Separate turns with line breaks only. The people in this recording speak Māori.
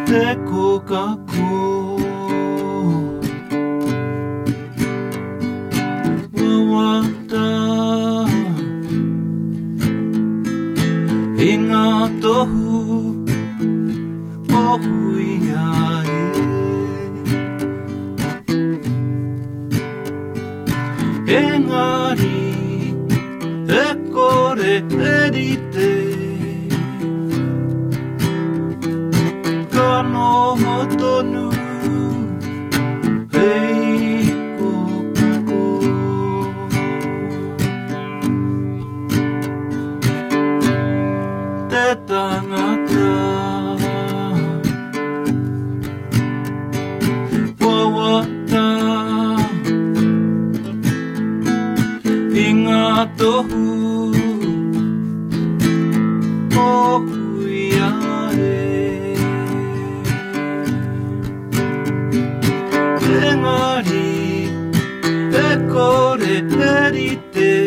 te koka ko wawata inga tohu o hui ai engari e kore erite kano hotonu hei kokako te tangata wawata inga tohu o hui ae engari e kore erite